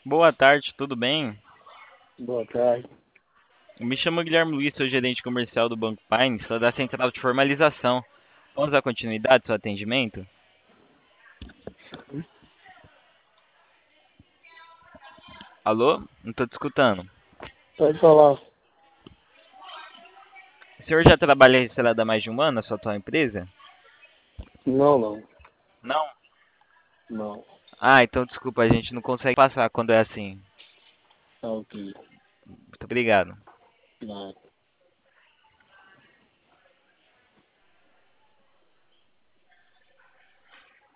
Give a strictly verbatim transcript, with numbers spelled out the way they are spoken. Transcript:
Boa tarde, tudo bem? Boa tarde. Eu me chamo Guilherme Luiz, sou gerente comercial do Banco Pine, sou da Central de Formalização. Vamos dar continuidade ao seu atendimento? Alô? Não estou te escutando. Pode falar. O senhor já trabalha registrado há mais de um ano na sua atual empresa? Não, não. Não. Não. Ah, então desculpa, a gente não consegue passar quando é assim. Tá ok. Muito obrigado. Não.